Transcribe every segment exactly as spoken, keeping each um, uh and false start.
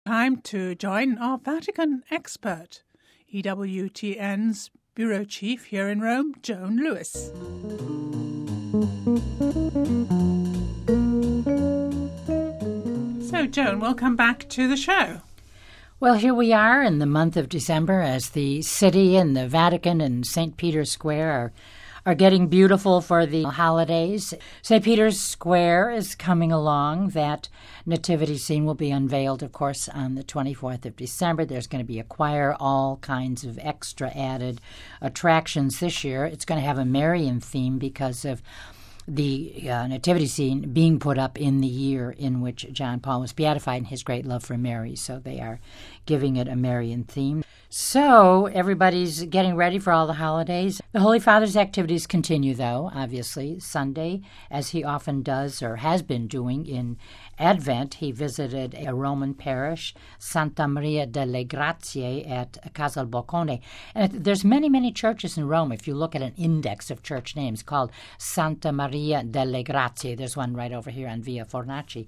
Time to join our Vatican expert, E W T N's Bureau Chief here in Rome, Joan Lewis. So, Joan, welcome back to the show. Well, here we are in the month of December as the city and the Vatican and Saint Peter's Square are are getting beautiful for the holidays. Saint Peter's Square is coming along. That nativity scene will be unveiled, of course, on the twenty-fourth of December. There's going to be a choir, all kinds of extra added attractions this year. It's going to have a Marian theme because of the uh, nativity scene being put up in the year in which John Paul was beatified and his great love for Mary. So they are giving it a Marian theme. So everybody's getting ready for all the holidays. The Holy Father's activities continue, though, obviously. Sunday, as he often does or has been doing in Advent, he visited a Roman parish, Santa Maria delle Grazie at Casalboccone. And there's many, many churches in Rome. If you look at an index of church names called Santa Maria delle Grazie, there's one right over here on Via Fornaci,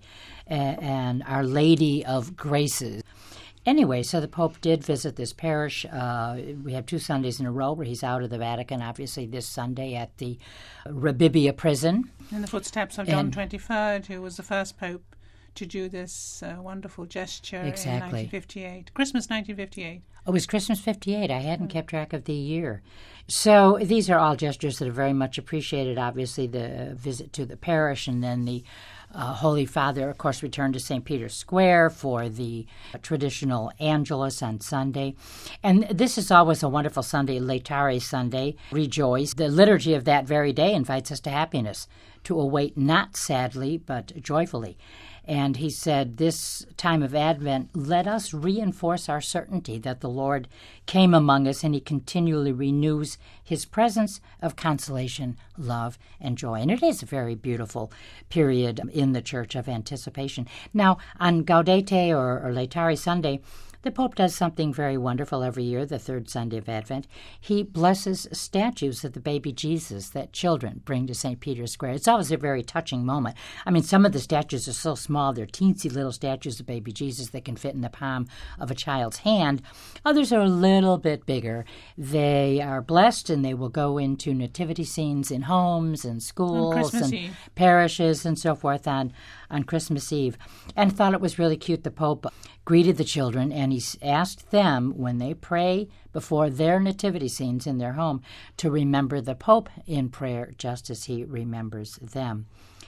and Our Lady of Graces. Anyway, so the Pope did visit this parish. Uh, we have two Sundays in a row where he's out of the Vatican, obviously this Sunday at the Rebibbia prison. In the footsteps of John and, the twenty-third, who was the first Pope to do this uh, wonderful gesture exactly. in nineteen fifty-eight. Christmas nineteen fifty-eight. Oh, it was Christmas fifty-eight. I hadn't mm. kept track of the year. So these are all gestures that are very much appreciated, obviously, the visit to the parish and then the Uh, Holy Father, of course, returned to Saint Peter's Square for the uh, traditional Angelus on Sunday. And this is always a wonderful Sunday, Laetare Sunday, rejoice. The liturgy of that very day invites us to happiness, to await not sadly, but joyfully. And he said, this time of Advent, let us reinforce our certainty that the Lord came among us and he continually renews his presence of consolation, love, and joy. And it is a very beautiful period in the Church of anticipation. Now, on Gaudete or, or Laetare Sunday, the Pope does something very wonderful every year, the third Sunday of Advent. He blesses statues of the baby Jesus that children bring to Saint Peter's Square. It's always a very touching moment. I mean, some of the statues are so small, they're teensy little statues of baby Jesus that can fit in the palm of a child's hand. Others are a little bit bigger. They are blessed, and they will go into nativity scenes in homes and schools and Eve. parishes and so forth on, on Christmas Eve. And thought it was really cute. The Pope greeted the children, and he asked them, when they pray before their nativity scenes in their home, to remember the Pope in prayer just as he remembers them.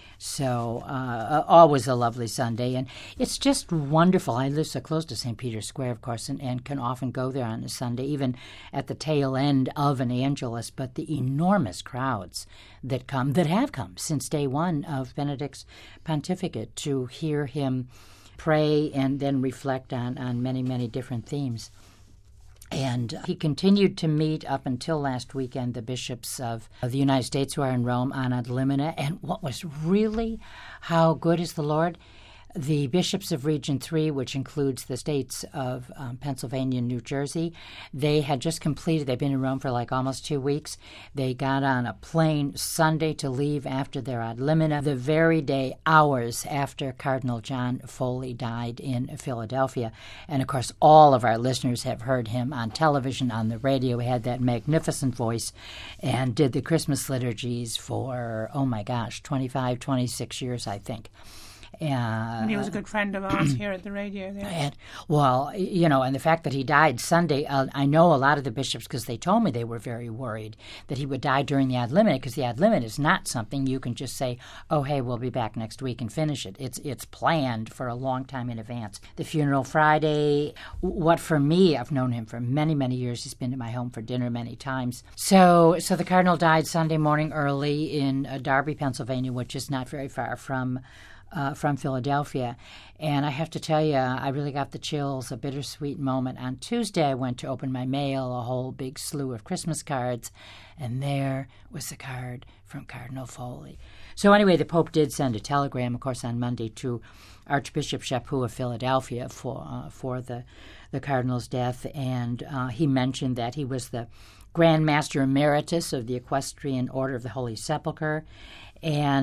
So uh, always a lovely Sunday, and it's just wonderful. I live so close to Saint Peter's Square, of course, and, and can often go there on a Sunday, even at the tail end of an Angelus, but the enormous crowds that come, that have come since day one of Benedict's pontificate to hear him pray and then reflect on, on many, many different themes. And he continued to meet up until last weekend the bishops of, of the United States who are in Rome on Ad Limina. And what was really, how good is the Lord? The bishops of Region three, which includes the states of um, Pennsylvania and New Jersey, they had just completed, they've been in Rome for like almost two weeks. They got on a plane Sunday to leave after their Ad Limina, the very day, hours after Cardinal John Foley died in Philadelphia. And, of course, all of our listeners have heard him on television, on the radio. He had that magnificent voice and did the Christmas liturgies for, oh, my gosh, twenty-five, twenty-six years, I think. Uh, and he was a good friend of ours here at the radio. There. And, well, you know, and the fact that he died Sunday, uh, I know a lot of the bishops, because they told me they were very worried that he would die during the Ad Limina, because the Ad Limina is not something you can just say, oh, hey, we'll be back next week and finish it. It's it's planned for a long time in advance. The funeral Friday, what for me, I've known him for many, many years. He's been to my home for dinner many times. So so the Cardinal died Sunday morning early in uh, Darby, Pennsylvania, which is not very far from Uh, from Philadelphia. And I have to tell you, I really got the chills, a bittersweet moment. On Tuesday, I went to open my mail, a whole big slew of Christmas cards, and there was the card from Cardinal Foley. So anyway, the Pope did send a telegram, of course, on Monday to Archbishop Chaput of Philadelphia for uh, for the, the Cardinal's death, and uh, he mentioned that he was the Grand Master Emeritus of the Equestrian Order of the Holy Sepulchre, and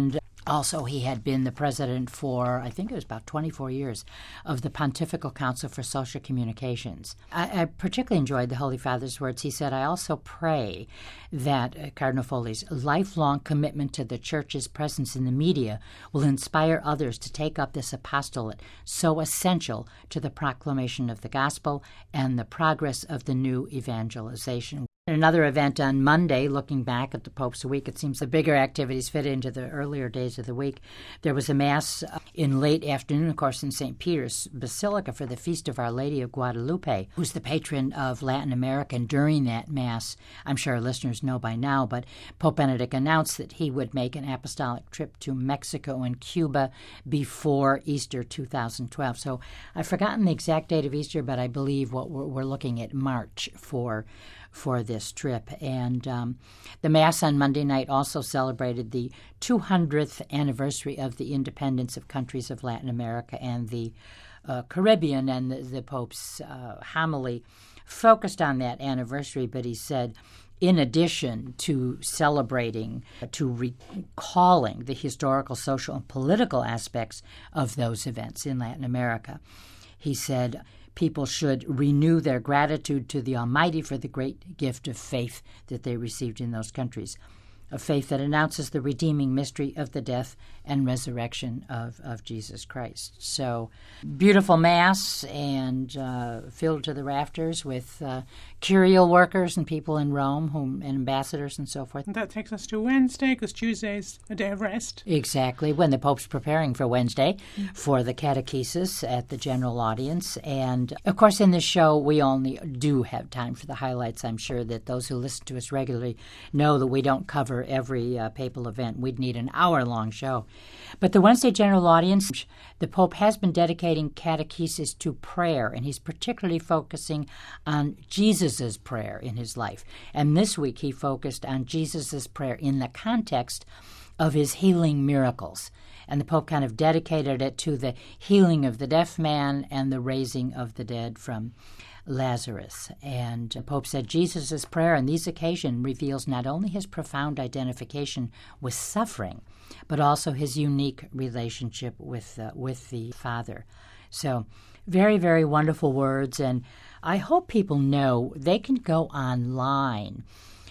Also, he had been the president for, I think it was about twenty-four years, of the Pontifical Council for Social Communications. I, I particularly enjoyed the Holy Father's words. He said, I also pray that uh, Cardinal Foley's lifelong commitment to the Church's presence in the media will inspire others to take up this apostolate so essential to the proclamation of the gospel and the progress of the new evangelization. Another event on Monday, looking back at the Pope's week, it seems the bigger activities fit into the earlier days of the week. There was a Mass in late afternoon, of course, in Saint Peter's Basilica for the Feast of Our Lady of Guadalupe, who's the patron of Latin America. And during that Mass, I'm sure our listeners know by now, but Pope Benedict announced that he would make an apostolic trip to Mexico and Cuba before Easter two thousand twelve. So I've forgotten the exact date of Easter, but I believe what we're, we're looking at March for for this trip. And um, the Mass on Monday night also celebrated the two hundredth anniversary of the independence of countries of Latin America and the uh, Caribbean, and the, the Pope's uh, homily focused on that anniversary, but he said, in addition to celebrating, to recalling the historical, social, and political aspects of those events in Latin America, he said, people should renew their gratitude to the Almighty for the great gift of faith that they received in those countries, a faith that announces the redeeming mystery of the death and resurrection of, of Jesus Christ. So, beautiful Mass, and uh, filled to the rafters with uh, curial workers and people in Rome, whom, and ambassadors and so forth. And that takes us to Wednesday, because Tuesday's a day of rest. Exactly, when the Pope's preparing for Wednesday mm-hmm. for the catechesis at the general audience. And, of course, in this show, we only do have time for the highlights. I'm sure that those who listen to us regularly know that we don't cover every uh, papal event. We'd need an hour-long show. But the Wednesday general audience, the Pope has been dedicating catechesis to prayer, and he's particularly focusing on Jesus' prayer in his life. And this week he focused on Jesus' prayer in the context of his healing miracles. And the Pope kind of dedicated it to the healing of the deaf man and the raising of the dead from Lazarus. And the Pope said Jesus' prayer on these occasions reveals not only his profound identification with suffering, but also his unique relationship with uh, with the Father. So very, very wonderful words, and I hope people know they can go online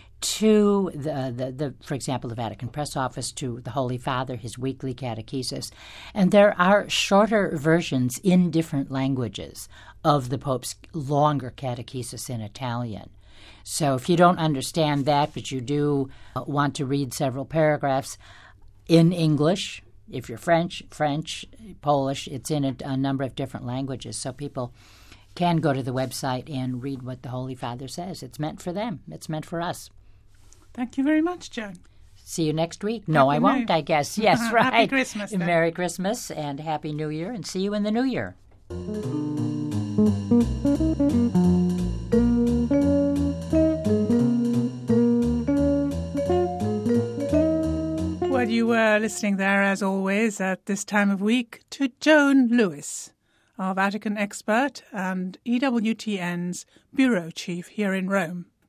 to the, the, the, for example, the Vatican Press Office, to the Holy Father, his weekly catechesis. And there are shorter versions in different languages of the Pope's longer catechesis in Italian. So if you don't understand that, but you do want to read several paragraphs in English, if you're French, French, Polish, it's in a, a number of different languages. So people can go to the website and read what the Holy Father says. It's meant for them. It's meant for us. Thank you very much, Joan. See you next week. No, Happy I won't, New- I guess. Yes, right. Happy Christmas, then. Merry Christmas and Happy New Year, and see you in the New Year. Well, you were listening there, as always, at this time of week, to Joan Lewis, our Vatican expert and E W T N's bureau chief here in Rome.